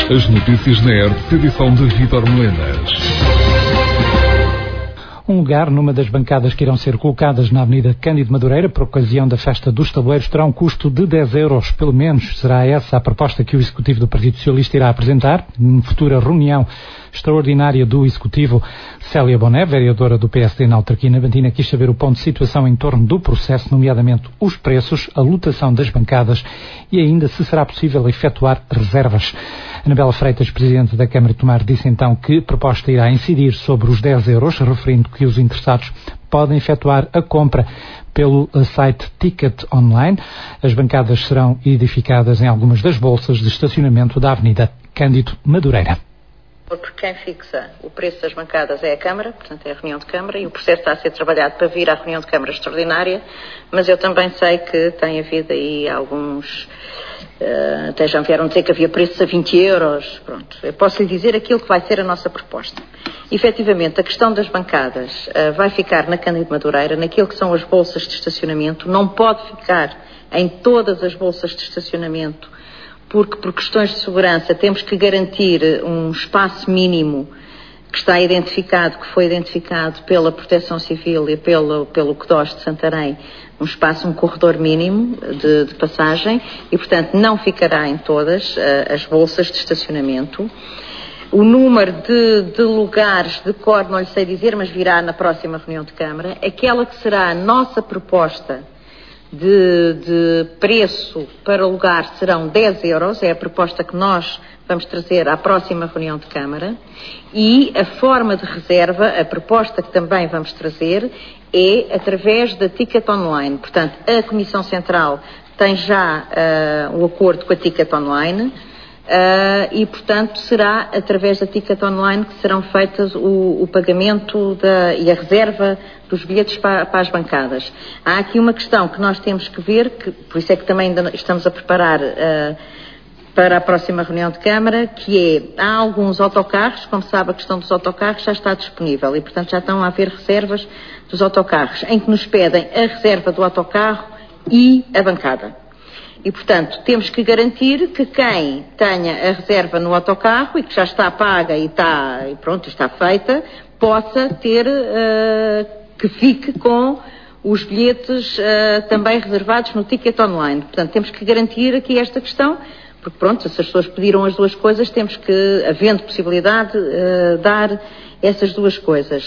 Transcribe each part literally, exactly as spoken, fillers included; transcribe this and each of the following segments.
As notícias na R T P, edição de Vítor Melenas. Um lugar numa das bancadas que irão ser colocadas na Avenida Cândido Madureira por ocasião da Festa dos Tabuleiros terá um custo de dez euros, pelo menos. Será essa a proposta que o Executivo do Partido Socialista irá apresentar numa futura reunião extraordinária do Executivo. Célia Boné, vereadora do P S D na autarquia Navantina, quis saber o ponto de situação em torno do processo, nomeadamente os preços, a lotação das bancadas e ainda se será possível efetuar reservas. Anabela Freitas, presidente da Câmara de Tomar, disse então que a proposta irá incidir sobre os dez euros, referindo que os interessados podem efetuar a compra pelo site Ticket Online. As bancadas serão edificadas em algumas das bolsas de estacionamento da Avenida Cândido Madureira. Porque quem fixa o preço das bancadas é a Câmara, portanto é a reunião de Câmara, e o processo está a ser trabalhado para vir à reunião de Câmara extraordinária, mas eu também sei que tem havido aí alguns, uh, até já vieram dizer que havia preços a vinte euros, pronto. Eu posso lhe dizer aquilo que vai ser a nossa proposta. Efetivamente, a questão das bancadas uh, vai ficar na Cândido Madureira, naquilo que são as bolsas de estacionamento, não pode ficar em todas as bolsas de estacionamento, porque por questões de segurança temos que garantir um espaço mínimo que está identificado, que foi identificado pela Proteção Civil e pelo, pelo C D O S de Santarém, um espaço, um corredor mínimo de, de passagem e, portanto, não ficará em todas uh, as bolsas de estacionamento. O número de, de lugares de cor não lhe sei dizer, mas virá na próxima reunião de Câmara. Aquela que será a nossa proposta De, de preço para o lugar serão dez euros, é a proposta que nós vamos trazer à próxima reunião de Câmara, e a forma de reserva, a proposta que também vamos trazer, é através da Ticket Online. Portanto, a Comissão Central tem já uh, um acordo com a Ticket Online, Uh, e, portanto, será através da Ticket Online que serão feitas o, o pagamento da, e a reserva dos bilhetes para, para as bancadas. Há aqui uma questão que nós temos que ver, que, por isso é que também ainda estamos a preparar uh, para a próxima reunião de Câmara, que é, há alguns autocarros, como sabe, a questão dos autocarros já está disponível e, portanto, já estão a haver reservas dos autocarros, em que nos pedem a reserva do autocarro e a bancada. E, portanto, temos que garantir que quem tenha a reserva no autocarro e que já está paga e, está, e pronto, está feita, possa ter, uh, que fique com os bilhetes uh, também reservados no Ticket Online. Portanto, temos que garantir aqui esta questão, porque, pronto, se as pessoas pediram as duas coisas, temos que, havendo possibilidade, uh, dar essas duas coisas.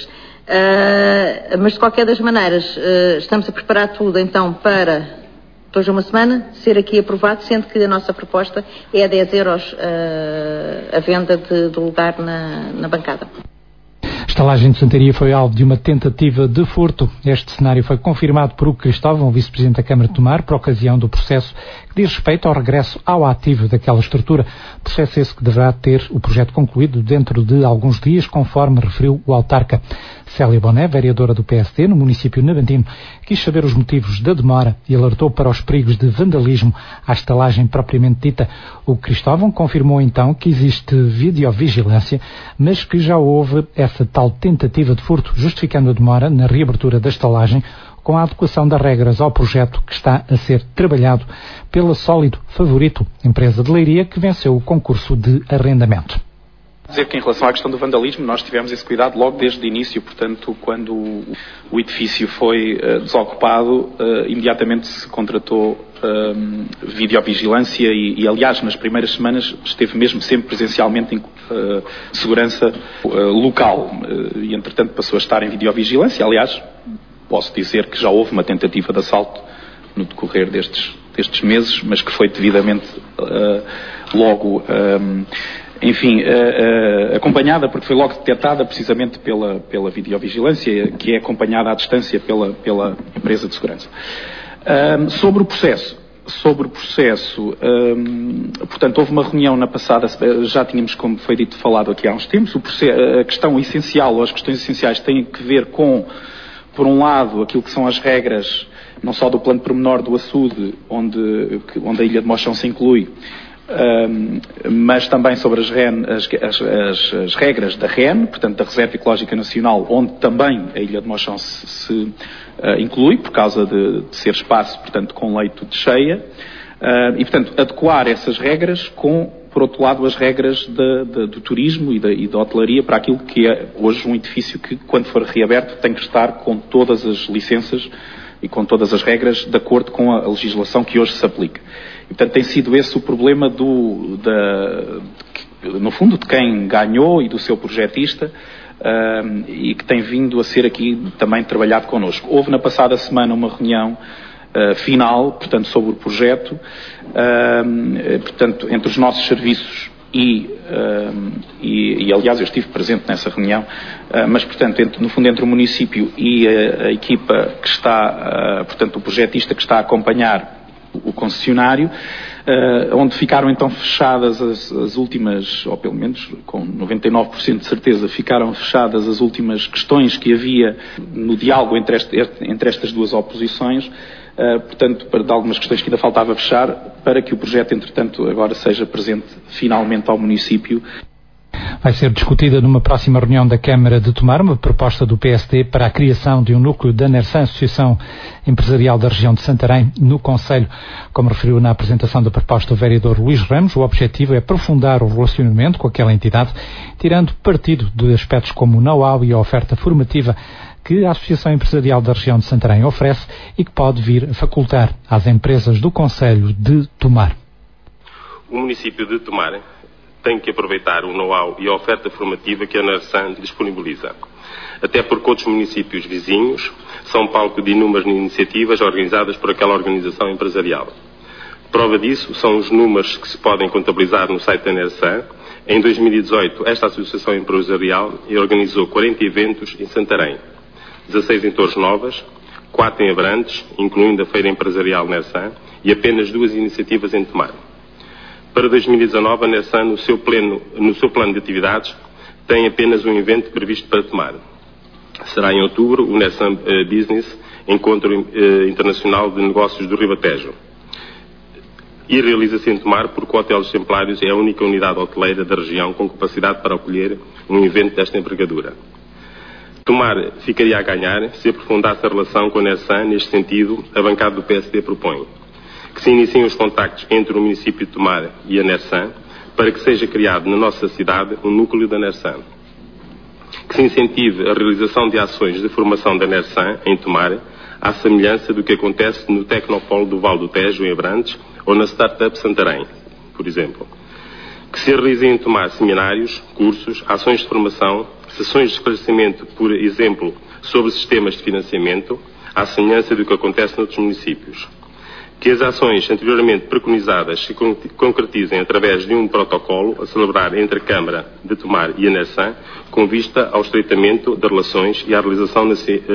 Uh, mas, de qualquer das maneiras, uh, estamos a preparar tudo, então, para depois de uma semana, ser aqui aprovado, sendo que a nossa proposta é a dez euros uh, a venda de, do lugar na, na bancada. A estalagem de Santaria foi alvo de uma tentativa de furto. Este cenário foi confirmado por Hugo Cristóvão, vice-presidente da Câmara de Tomar, por ocasião do processo que diz respeito ao regresso ao ativo daquela estrutura. Processo esse que deverá ter o projeto concluído dentro de alguns dias, conforme referiu o autarca. Célia Boné, vereadora do P S D no município navantino, quis saber os motivos da demora e alertou para os perigos de vandalismo à estalagem propriamente dita. O Cristóvão confirmou então que existe videovigilância, mas que já houve essa tal tentativa de furto, justificando a demora na reabertura da estalagem com a adequação das regras ao projeto que está a ser trabalhado pela Sólido Favorito, empresa de Leiria que venceu o concurso de arrendamento. Dizer que em relação à questão do vandalismo nós tivemos esse cuidado logo desde o início, portanto quando o edifício foi uh, desocupado, uh, imediatamente se contratou uh, videovigilância e, e aliás nas primeiras semanas esteve mesmo sempre presencialmente em uh, segurança uh, local uh, e entretanto passou a estar em videovigilância. Aliás, posso dizer que já houve uma tentativa de assalto no decorrer destes, destes meses, mas que foi devidamente uh, logo um, enfim, uh, uh, acompanhada, porque foi logo detectada precisamente pela, pela videovigilância, que é acompanhada à distância pela, pela empresa de segurança. Uh, sobre o processo, sobre o processo, uh, portanto, houve uma reunião na passada, já tínhamos, como foi dito, falado aqui há uns tempos, o processo, a questão essencial, ou as questões essenciais têm que ver com, por um lado, aquilo que são as regras, não só do plano pormenor do açude, onde, onde a Ilha de Mochão se inclui, Um, mas também sobre as, R E N, as, as, as regras da R E N, portanto da Reserva Ecológica Nacional, onde também a Ilha de Mochão se, se uh, inclui, por causa de, de ser espaço, portanto, com leito de cheia, uh, e portanto adequar essas regras com por outro lado, as regras de, de, do turismo e da, e da hotelaria para aquilo que é hoje um edifício que, quando for reaberto, tem que estar com todas as licenças e com todas as regras de acordo com a legislação que hoje se aplica. E, portanto, tem sido esse o problema do, da, de, no fundo, de quem ganhou e do seu projetista, uh, e que tem vindo a ser aqui também trabalhado connosco. Houve na passada semana uma reunião uh, final, portanto, sobre o projeto, uh, portanto, entre os nossos serviços E, uh, e, e, aliás, eu estive presente nessa reunião, uh, mas, portanto, entre, no fundo, entre o município e a, a equipa que está, uh, portanto, o projetista que está a acompanhar o, o concessionário, uh, onde ficaram, então, fechadas as, as últimas, ou pelo menos com noventa e nove por cento de certeza, ficaram fechadas as últimas questões que havia no diálogo entre, este, entre estas duas oposições. Uh, portanto, para de algumas questões que ainda faltava fechar, para que o projeto, entretanto, agora seja presente finalmente ao município. Vai ser discutida numa próxima reunião da Câmara de Tomar uma proposta do P S D para a criação de um núcleo da NERSAN, Associação Empresarial da Região de Santarém, no Concelho. Como referiu na apresentação da proposta o vereador Luís Ramos, o objetivo é aprofundar o relacionamento com aquela entidade, tirando partido de aspectos como o know-how e a oferta formativa que a Associação Empresarial da Região de Santarém oferece e que pode vir a facultar às empresas do Concelho de Tomar. O município de Tomar tem que aproveitar o know-how e a oferta formativa que a NERSAN disponibiliza. Até porque outros municípios vizinhos são palco de inúmeras iniciativas organizadas por aquela organização empresarial. Prova disso são os números que se podem contabilizar no site da NERSAN. Em dois mil e dezoito, esta Associação Empresarial organizou quarenta eventos em Santarém, dezasseis em Torres Novas, quatro em Abrantes, incluindo a Feira Empresarial NERSAN, e apenas duas iniciativas em Tomar. Para dois mil e dezanove, a NERSAN, no seu, pleno, no seu plano de atividades, tem apenas um evento previsto para Tomar. Será em outubro o NERSAN uh, Business, Encontro uh, Internacional de Negócios do Ribatejo. E realiza-se em Tomar porque o Hotel dos Templários é a única unidade hoteleira da região com capacidade para acolher um evento desta envergadura. Tomar ficaria a ganhar se aprofundasse a relação com a NERSAN. Neste sentido, a bancada do P S D propõe que se iniciem os contactos entre o município de Tomar e a NERSAN para que seja criado na nossa cidade um núcleo da NERSAN. Que se incentive a realização de ações de formação da NERSAN em Tomar, à semelhança do que acontece no Tecnopolo do Val do Tejo, em Abrantes, ou na Startup Santarém, por exemplo. Que se realizem em Tomar seminários, cursos, ações de formação, sessões de esclarecimento, por exemplo, sobre sistemas de financiamento, à semelhança do que acontece noutros municípios. Que as ações anteriormente preconizadas se concretizem através de um protocolo a celebrar entre a Câmara de Tomar e a NERSAN, com vista ao estreitamento de relações e à realização,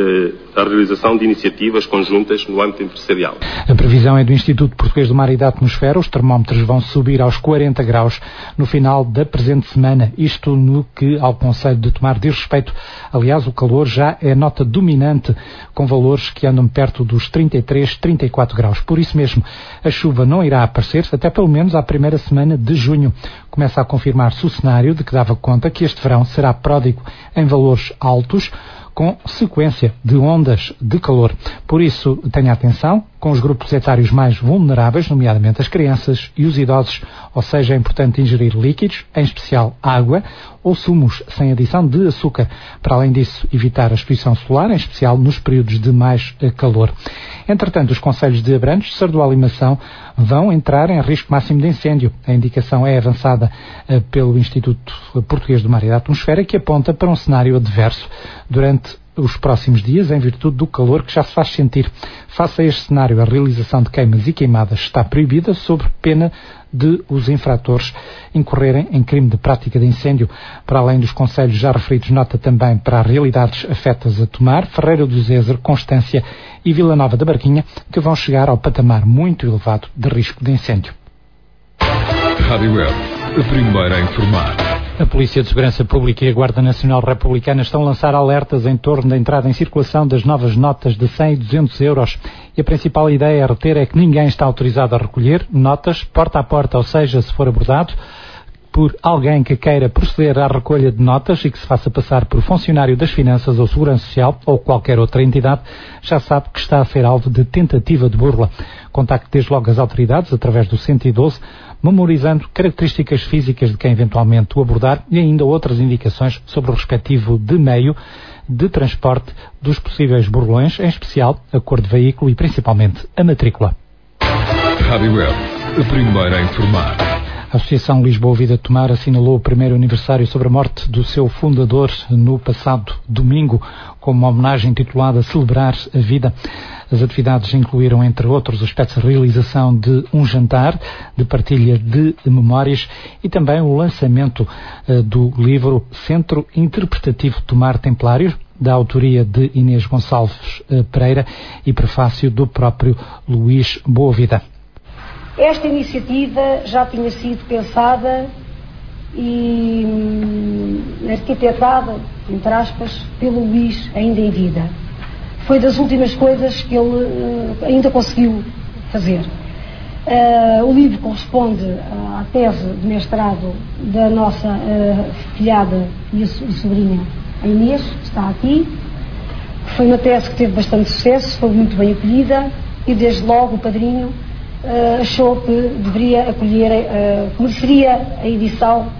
à realização de iniciativas conjuntas no âmbito empresarial. A previsão é do Instituto Português do Mar e da Atmosfera. Os termómetros vão subir aos quarenta graus no final da presente semana. Isto no que ao Concelho de Tomar diz respeito. Aliás, o calor já é nota dominante, com valores que andam perto dos trinta e três, trinta e quatro graus. Por isso mesmo, a chuva não irá aparecer até pelo menos à primeira semana de junho. Começa a confirmar-se o cenário de que dava conta que este verão será pródigo em valores altos, com sequência de ondas de calor. Por isso, tenha atenção com os grupos etários mais vulneráveis, nomeadamente as crianças e os idosos, ou seja, é importante ingerir líquidos, em especial água ou sumos sem adição de açúcar. Para além disso, evitar a exposição solar, em especial nos períodos de mais calor. Entretanto, os concelhos de Abrantes, Sardual e Mação vão entrar em risco máximo de incêndio. A indicação é avançada uh, pelo Instituto Português do Mar e da Atmosfera, que aponta para um cenário adverso durante os próximos dias, em virtude do calor que já se faz sentir. Face a este cenário, a realização de queimas e queimadas está proibida, sob pena de os infratores incorrerem em crime de prática de incêndio. Para além dos concelhos já referidos, nota também para as realidades afetas a Tomar, Ferreira do Zezer, Constância e Vila Nova da Barquinha, que vão chegar ao patamar muito elevado de risco de incêndio. Rádio Web, a primeira a informar. A Polícia de Segurança Pública e a Guarda Nacional Republicana estão a lançar alertas em torno da entrada em circulação das novas notas de cem e duzentos euros. E a principal ideia a reter é que ninguém está autorizado a recolher notas porta a porta, ou seja, se for abordado, por alguém que queira proceder à recolha de notas e que se faça passar por funcionário das Finanças ou Segurança Social ou qualquer outra entidade, já sabe que está a ser alvo de tentativa de burla. Contacte desde logo as autoridades através do cento e doze, memorizando características físicas de quem eventualmente o abordar e ainda outras indicações sobre o respectivo de meio de transporte dos possíveis burlões, em especial a cor de veículo e principalmente a matrícula. Rádio Web, a primeira a informar. A Associação Lisboa Vida de Tomar assinalou o primeiro aniversário sobre a morte do seu fundador no passado domingo, com uma homenagem intitulada Celebrar a Vida. As atividades incluíram, entre outros aspectos, a realização de um jantar, de partilha de memórias e também o lançamento uh, do livro Centro Interpretativo Tomar Templário, da autoria de Inês Gonçalves uh, Pereira e prefácio do próprio Luís Boavida. Esta iniciativa já tinha sido pensada e hum, arquitetada, entre aspas, pelo Luís ainda em vida. Foi das últimas coisas que ele uh, ainda conseguiu fazer. Uh, o livro corresponde à tese de mestrado da nossa uh, filhada e sobrinha, a Inês, que está aqui. Foi uma tese que teve bastante sucesso, foi muito bem acolhida e desde logo o padrinho Uh, achou que deveria acolher, uh, que mereceria a edição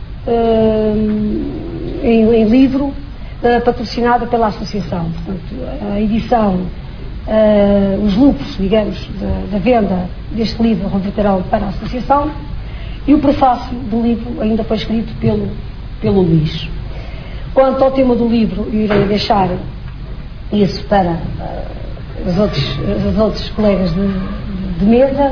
uh, em, em livro uh, patrocinada pela Associação. Portanto, a edição, uh, os lucros, digamos, da, da venda deste livro reverterão para a Associação e o prefácio do livro ainda foi escrito pelo, pelo Luís. Quanto ao tema do livro, eu irei deixar isso para uh, os, outros, os outros colegas de de mesa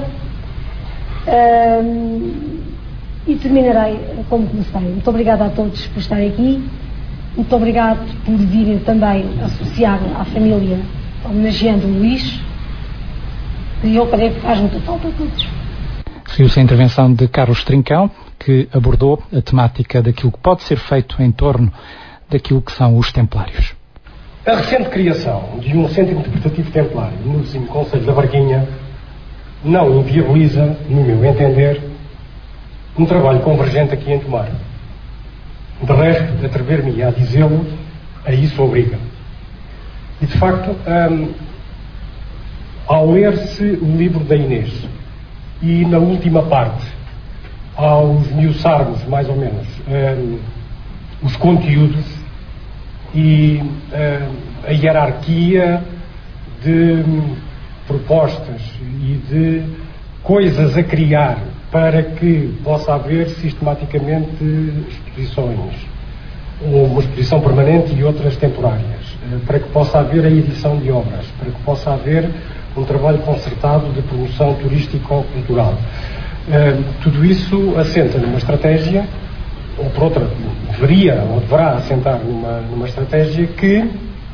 um, e terminarei como comecei. Muito obrigada a todos por estarem aqui, muito obrigado por virem também associar à família homenageando o Luís, e eu creio que faz muita falta a todos. Seguiu-se a intervenção de Carlos Trincão, que abordou a temática daquilo que pode ser feito em torno daquilo que são os templários. A recente criação de um centro interpretativo templário no vizinho Concelho da Varguinha não inviabiliza, no meu entender, um trabalho convergente aqui em Tomar. De resto, atrever-me a dizê-lo, a isso obriga. E, de facto, hum, ao ler-se o livro da Inês e, na última parte, ao esmiuçarmos, mais ou menos, hum, os conteúdos e hum, a hierarquia de propostas e de coisas a criar para que possa haver sistematicamente exposições, uma exposição permanente e outras temporárias, para que possa haver a edição de obras, para que possa haver um trabalho concertado de promoção turístico-cultural. Tudo isso assenta numa estratégia, ou por outra, deveria ou deverá assentar numa, numa estratégia que,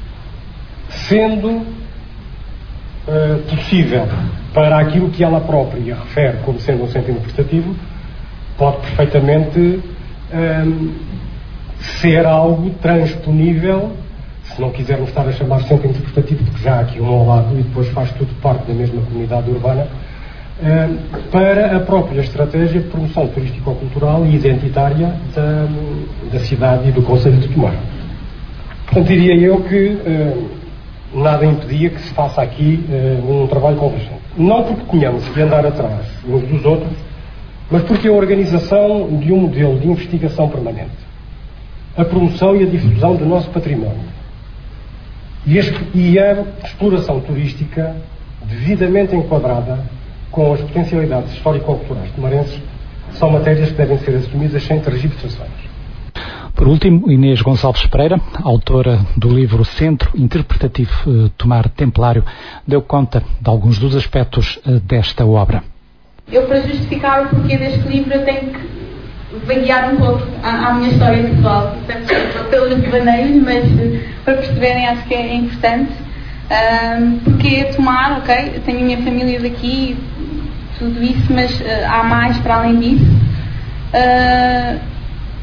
sendo Uh, possível para aquilo que ela própria refere como sendo um centro interpretativo, pode perfeitamente um, ser algo transponível, se não quisermos estar a chamar centro interpretativo, porque já há aqui um ao lado e depois faz tudo parte da mesma comunidade urbana, um, para a própria estratégia de promoção turístico-cultural e identitária da, da cidade e do Concelho de Tomar. Portanto, diria eu que um, nada impedia que se faça aqui uh, um trabalho convergente. Não porque tenhamos que andar atrás uns dos outros, mas porque a organização de um modelo de investigação permanente, a promoção e a difusão do nosso património e a, e a exploração turística devidamente enquadrada com as potencialidades histórico-culturais tomarenses são matérias que devem ser assumidas sem tergiversações. Por último, Inês Gonçalves Pereira, autora do livro Centro Interpretativo Tomar Templário, deu conta de alguns dos aspectos desta obra. Eu, para justificar o porquê deste livro, eu tenho que vaguear um pouco à, à minha história pessoal. Pelos devaneios, mas para perceberem acho que é importante. Um, porque Tomar, ok, eu tenho a minha família daqui, tudo isso, mas uh, há mais para além disso. Uh,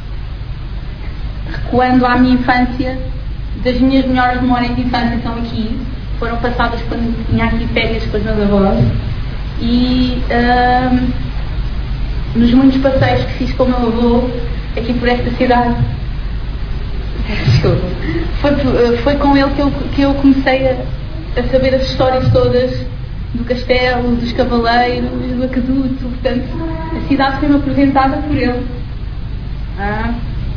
Recuando à minha infância, das minhas melhores memórias de infância estão aqui, foram passadas quando tinha aqui férias com os meus avós e, um, nos muitos passeios que fiz com o meu avô aqui por esta cidade, foi, foi com ele que eu, que eu comecei a, a saber as histórias todas do castelo, dos cavaleiros, do aqueduto. Portanto, a cidade foi-me apresentada por ele. Ah.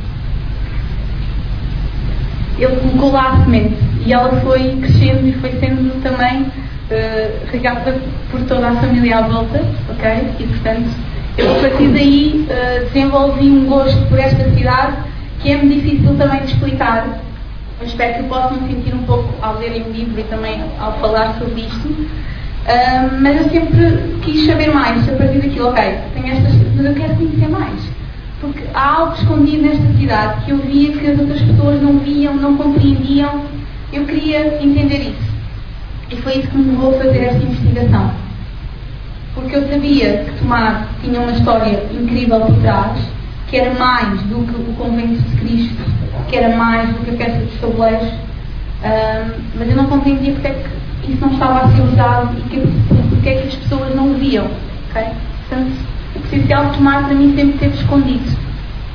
Ele colocou lá a semente e ela foi crescendo e foi sendo também uh, regada por toda a família à volta, ok? E portanto, eu a partir daí uh, desenvolvi um gosto por esta cidade que é-me difícil também de explicar. Eu espero que possam sentir um pouco ao lerem o livro e também ao falar sobre isto. Uh, mas eu sempre quis saber mais a partir daquilo, ok, tenho estas, mas eu quero conhecer mais. Porque há algo escondido nesta cidade que eu via que as outras pessoas não viam, não compreendiam. Eu queria entender isso. E foi isso que me levou a fazer esta investigação. Porque eu sabia que Tomar tinha uma história incrível por trás, que era mais do que o convento de Cristo, que era mais do que a festa dos tabuleiros, um, mas eu não compreendia porque é que isso não estava a ser usado e que, porque é que as pessoas não o viam. Okay? Portanto, o potencial de Tomar para mim sempre esteve escondido.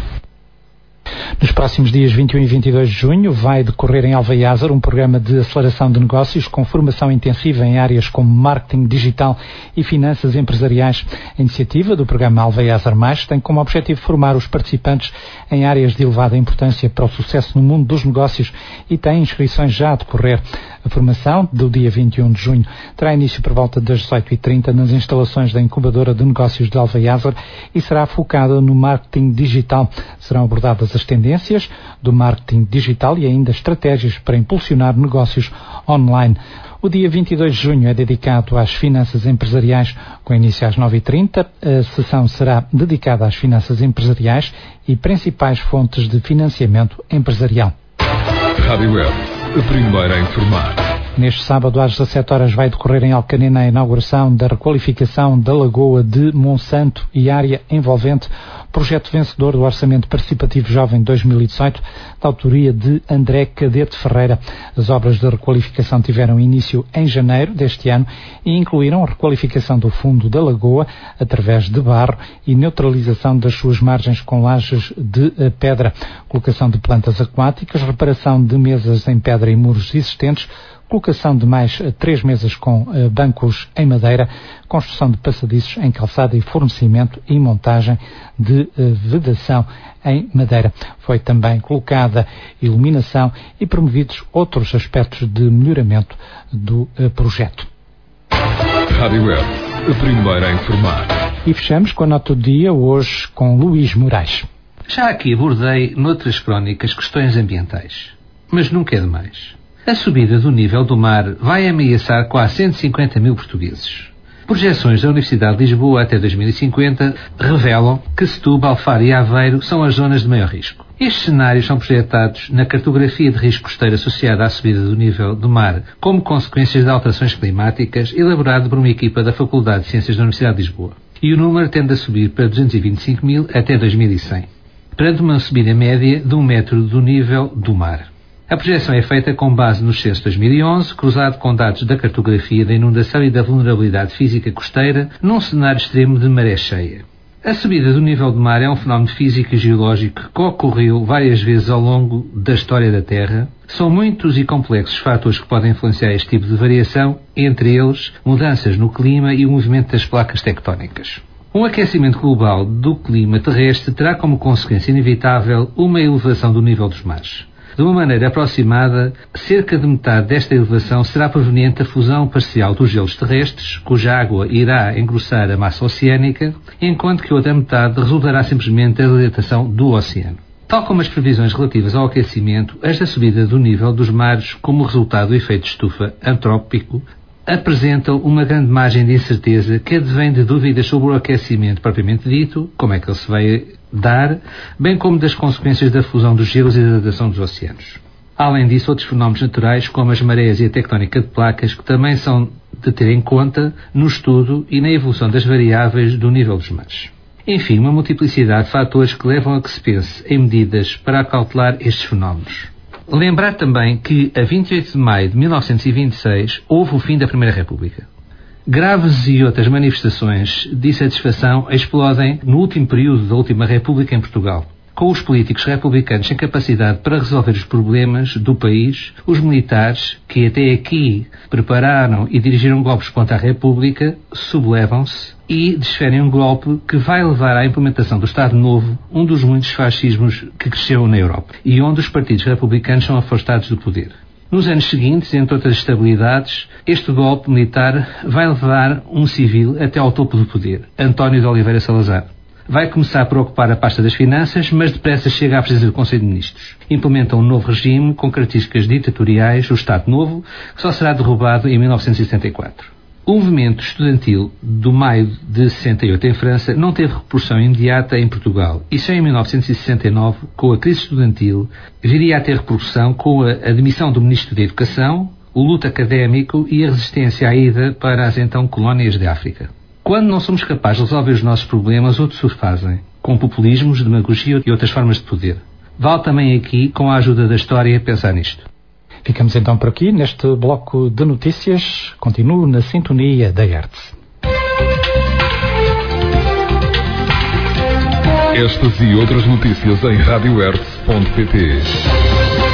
Nos próximos dias vinte e um e vinte e dois de junho vai decorrer em Alveiazar um programa de aceleração de negócios com formação intensiva em áreas como marketing digital e finanças empresariais. A iniciativa do programa Alveiazar Mais tem como objetivo formar os participantes em áreas de elevada importância para o sucesso no mundo dos negócios e tem inscrições já a decorrer. A formação, do dia vinte e um de junho, terá início por volta das dezoito e trinta nas instalações da incubadora de negócios de Alveiazar e será focada no marketing digital. Serão abordadas as tendências do marketing digital e ainda estratégias para impulsionar negócios online. O dia vinte e dois de junho é dedicado às finanças empresariais, com início às nove e trinta. A sessão será dedicada às finanças empresariais e principais fontes de financiamento empresarial. Rádio Web, a primeira a informar. Neste sábado, às dezassete horas, vai decorrer em Alcanena a inauguração da requalificação da Lagoa de Monsanto e área envolvente, projeto vencedor do Orçamento Participativo Jovem dois mil e dezoito, da autoria de André Cadete Ferreira. As obras de requalificação tiveram início em janeiro deste ano e incluíram a requalificação do fundo da lagoa através de barro e neutralização das suas margens com lajes de pedra, colocação de plantas aquáticas, reparação de mesas em pedra e muros existentes, colocação de mais três mesas com uh, bancos em madeira, construção de passadiços em calçada e fornecimento e montagem de uh, vedação em madeira. Foi também colocada iluminação e promovidos outros aspectos de melhoramento do uh, projeto. Rádio Web, a primeira a informar. E fechamos com a nota do dia, hoje com Luís Moraes. Já aqui abordei noutras crónicas questões ambientais, mas nunca é demais. A subida do nível do mar vai ameaçar quase cento e cinquenta mil portugueses. Projeções da Universidade de Lisboa até dois mil e cinquenta revelam que Setúbal, Faro e Aveiro são as zonas de maior risco. Estes cenários são projetados na cartografia de risco costeiro associada à subida do nível do mar como consequências de alterações climáticas, elaborado por uma equipa da Faculdade de Ciências da Universidade de Lisboa. E o número tende a subir para duzentos e vinte e cinco mil até dois mil e cem, perante uma subida média de um metro do nível do mar. A projeção é feita com base no censo de dois mil e onze, cruzado com dados da cartografia da inundação e da vulnerabilidade física costeira, num cenário extremo de maré cheia. A subida do nível do mar é um fenómeno físico e geológico que ocorreu várias vezes ao longo da história da Terra. São muitos e complexos fatores que podem influenciar este tipo de variação, entre eles mudanças no clima e o movimento das placas tectónicas. Um aquecimento global do clima terrestre terá como consequência inevitável uma elevação do nível dos mares. De uma maneira aproximada, cerca de metade desta elevação será proveniente da fusão parcial dos gelos terrestres, cuja água irá engrossar a massa oceânica, enquanto que outra metade resultará simplesmente da dilatação do oceano. Tal como as previsões relativas ao aquecimento, esta subida do nível dos mares, como resultado do efeito de estufa antrópico, apresentam uma grande margem de incerteza que advém de dúvidas sobre o aquecimento propriamente dito, como é que ele se vai dar, bem como das consequências da fusão dos gelos e da datação dos oceanos. Além disso, outros fenómenos naturais, como as marés e a tectónica de placas, que também são de ter em conta no estudo e na evolução das variáveis do nível dos mares. Enfim, uma multiplicidade de fatores que levam a que se pense em medidas para acautelar estes fenómenos. Lembrar também que, a vinte e oito de maio de mil novecentos e vinte e seis, houve o fim da Primeira República. Graves e outras manifestações de insatisfação explodem no último período da última República em Portugal. Com os políticos republicanos sem capacidade para resolver os problemas do país, os militares, que até aqui prepararam e dirigiram golpes contra a República, sublevam-se e desferem um golpe que vai levar à implementação do Estado Novo, um dos muitos fascismos que cresceu na Europa, e onde os partidos republicanos são afastados do poder. Nos anos seguintes, entre outras instabilidades, este golpe militar vai levar um civil até ao topo do poder, António de Oliveira Salazar. Vai começar por ocupar a pasta das finanças, mas depressa chega à presidência do Conselho de Ministros. Implementa um novo regime com características ditatoriais, o Estado Novo, que só será derrubado em mil novecentos e sessenta e quatro. O movimento estudantil do maio de sessenta e oito em França não teve repercussão imediata em Portugal e só em mil novecentos e sessenta e nove, com a crise estudantil, viria a ter repercussão com a admissão do Ministro da Educação, o luto académico e a resistência à ida para as então colónias de África. Quando não somos capazes de resolver os nossos problemas, outros o fazem, com populismos, demagogia e outras formas de poder. Vale também aqui, com a ajuda da história, pensar nisto. Ficamos então por aqui, neste bloco de notícias. Continuo na sintonia da Hertz. Estas e outras notícias em rádio hertz ponto pt.